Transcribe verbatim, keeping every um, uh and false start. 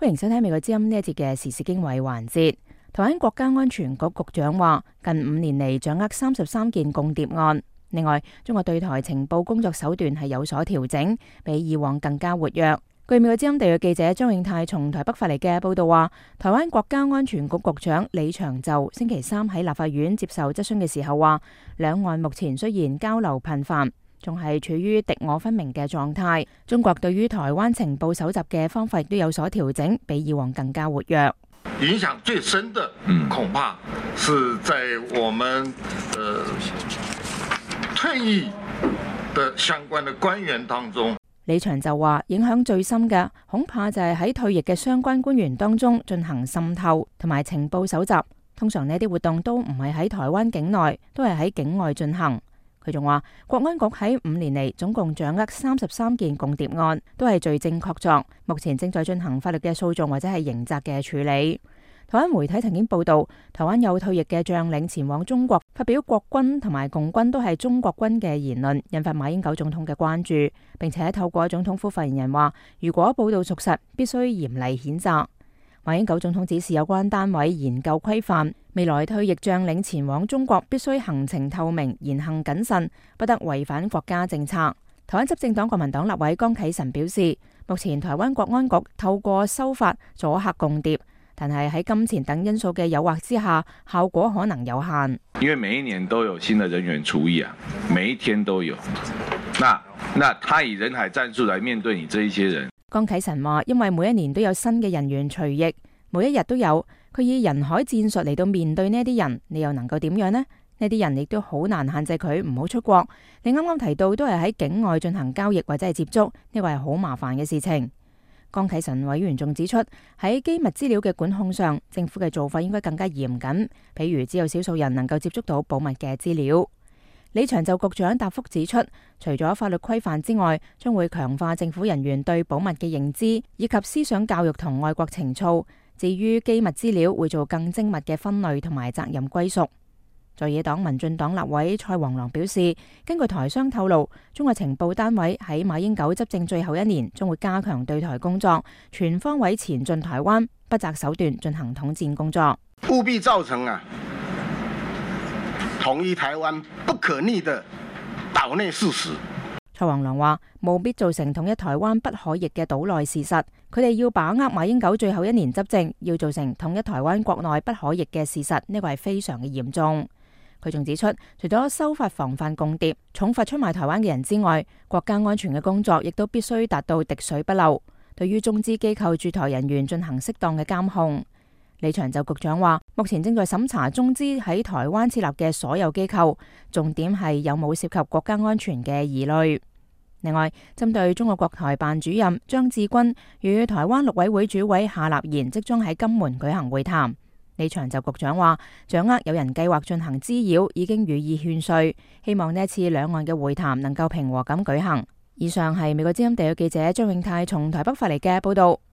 歡迎收聽美國之音呢一節嘅時事經緯環節。台灣國家安全局局長話，近五年嚟掌握三十三件共諜案。另外，中國對台情報工作手段係有所調整，比以往更加活躍。據美國之音地約記者張永泰從台北發嚟嘅報道話，台灣國家安全局局長李長袖星期三喺立法院接受質詢嘅時候話，兩岸目前雖然交流頻繁，仲係處於敵我分明嘅狀態。中國對於台灣情報搜集嘅方法亦都有所調整，比以往更加活躍。 影響最深的，恐怕是在我們呃退役的相關的官員當中。 李長就話，影響最深嘅恐怕就係喺退役嘅相關官員當中進行滲透同埋情報搜集。通常呢啲活動都唔係喺台灣境內，都係喺境外進行。佢仲話，國安局喺五年嚟總共掌握三十三件共諜案，都係罪證確鑿，目前正在進行法律嘅訴訟或者係刑責嘅處理。台灣媒體曾經報道，台灣有退役嘅將領前往中國發表國軍同埋共軍都係中國軍嘅言論，引發馬英九總統嘅關注，並且透過總統府發言人話，如果報道屬實，必須嚴厲譴責。馬英九總統指示有關單位研究規範，未來退役將領前往中國必須行程透明、言行謹慎，不得違反國家政策。台灣執政黨國民黨立委江啟臣表示，目前台灣國安局透過修法阻嚇共諜，但係喺金錢等因素嘅誘惑之下，效果可能有限。 因為每一年都有新的人員除役啊，每一天都有。那那他以人海戰術來面對你這一些人。 江啟臣話，因為每一年都有新嘅人員除役，每一日都有，佢以人海戰術嚟到面對呢啲人，你又能夠點樣呢？呢啲人亦都好難限制佢唔好出國。你啱啱提到都係喺境外進行交易或者係接觸，呢個係好麻煩嘅事情。江啟臣委員仲指出，喺機密資料嘅管控上，政府嘅做法應該更加嚴謹，譬如只有少數人能夠接觸到保密嘅資料。李長袖局長答覆指出，除咗法律規範之外，將會強化政府人員對保密嘅認知，以及思想教育同愛國情操。至於機密資料，會做更精密嘅分類同埋責任歸屬。在野黨民進黨立委蔡黃郎表示，根據台商透露，中國情報單位喺馬英九執政最後一年，將會加強對台工作，全方位前進台灣，不擇手段進行統戰工作， 務必造成啊統一台灣不可逆的島內事實。 蔡黃郎話，務必造成統一台灣不可逆嘅島內事實。佢哋要把握馬英九最後一年執政，要造成統一台灣國內不可逆嘅事實，呢個係非常嘅嚴重。佢仲指出，除咗修法防範共諜、重罰出賣台灣嘅人之外，國家安全嘅工作亦都必須達到滴水不漏。對於中資機構駐台人員進行適當嘅監控。李長袖局長話，目前正在審查中資喺台灣設立嘅所有機構，重點係有冇涉及國家安全嘅疑慮。另外，針對中國國台辦主任張志軍與台灣陸委會主委夏立言即將喺金門舉行會談，李長袖局長話，掌握有人計劃進行滋擾，已經予以勸說，希望呢一次兩岸嘅會談能夠平和咁舉行。以上係美國之音地約記者張永泰從台北發嚟嘅報道。